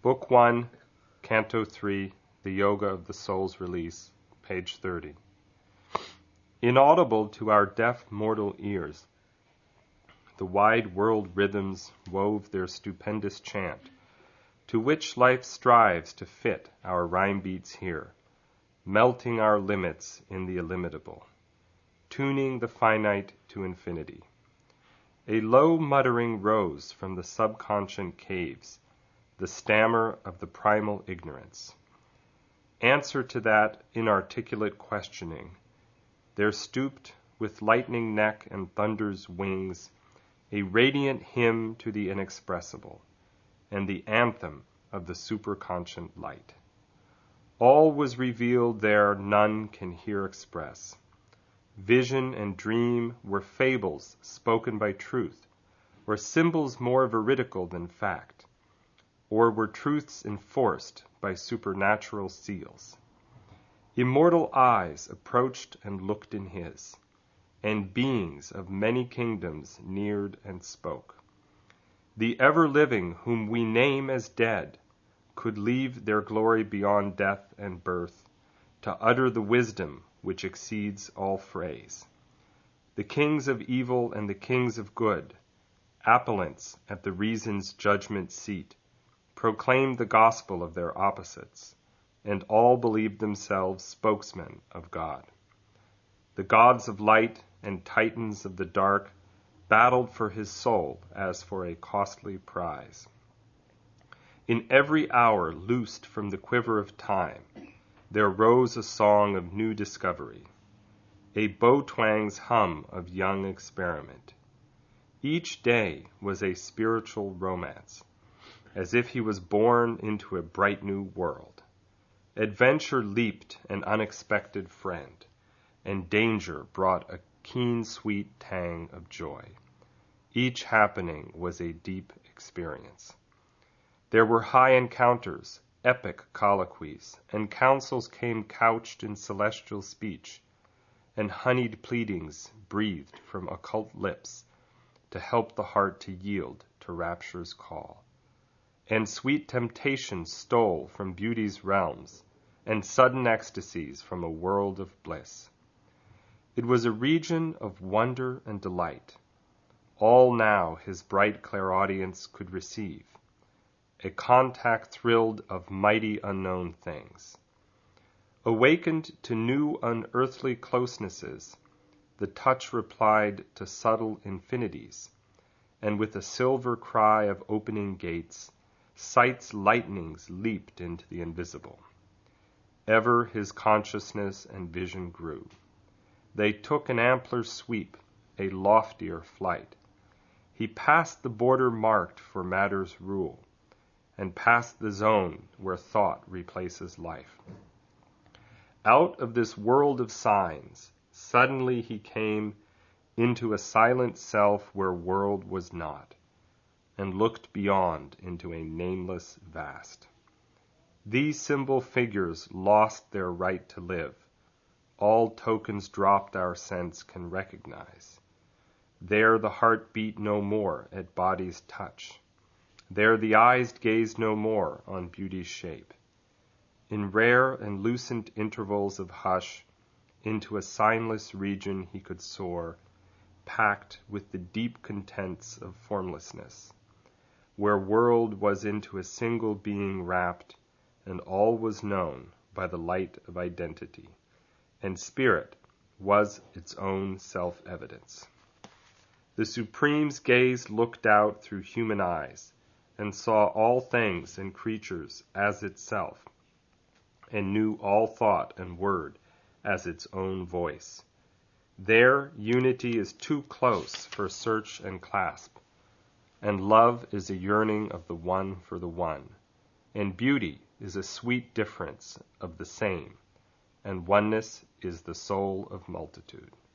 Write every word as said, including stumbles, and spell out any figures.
Book one, Canto three, The Yoga of the Soul's Release, page thirty. Inaudible to our deaf mortal ears, the wide world rhythms wove their stupendous chant, to which life strives to fit our rhyme beats here, melting our limits in the illimitable, tuning the finite to infinity. A low muttering rose from the subconscious caves, the stammer of the primal ignorance. Answer to that inarticulate questioning, there stooped, with lightning neck and thunder's wings, a radiant hymn to the inexpressible, and the anthem of the superconscient light. All was revealed there none can here express. Vision and dream were fables spoken by truth, or symbols more veridical than fact, or were truths enforced by supernatural seals. Immortal eyes approached and looked in his, and beings of many kingdoms neared and spoke. The ever-living whom we name as dead could leave their glory beyond death and birth to utter the wisdom which exceeds all phrase. The kings of evil and the kings of good, appellants at the reason's judgment seat, proclaimed the gospel of their opposites, and all believed themselves spokesmen of God. The gods of light and titans of the dark battled for his soul as for a costly prize. In every hour loosed from the quiver of time, there rose a song of new discovery, a bow twang's hum of young experiment. Each day was a spiritual romance, as if he was born into a bright new world. Adventure leaped an unexpected friend, and danger brought a keen, sweet tang of joy. Each happening was a deep experience. There were high encounters, epic colloquies, and counsels came couched in celestial speech, and honeyed pleadings breathed from occult lips to help the heart to yield to rapture's call. And sweet temptations stole from beauty's realms, and sudden ecstasies from a world of bliss. It was a region of wonder and delight. All now his bright clairaudience could receive, a contact thrilled of mighty unknown things. Awakened to new unearthly closenesses, the touch replied to subtle infinities, and with a silver cry of opening gates, sight's lightnings leaped into the invisible. Ever his consciousness and vision grew. They took an ampler sweep, a loftier flight. He passed the border marked for matter's rule, and passed the zone where thought replaces life. Out of this world of signs, suddenly he came into a silent self where world was not, and looked beyond into a nameless vast. These symbol figures lost their right to live. All tokens dropped our sense can recognize. There the heart beat no more at body's touch. There the eyes gazed no more on beauty's shape. In rare and lucent intervals of hush, into a signless region he could soar, packed with the deep contents of formlessness, where world was into a single being wrapped, and all was known by the light of identity, and spirit was its own self-evidence. The Supreme's gaze looked out through human eyes, and saw all things and creatures as itself, and knew all thought and word as its own voice. There unity is too close for search and clasp, and love is a yearning of the one for the one, and beauty is a sweet difference of the same, and oneness is the soul of multitude.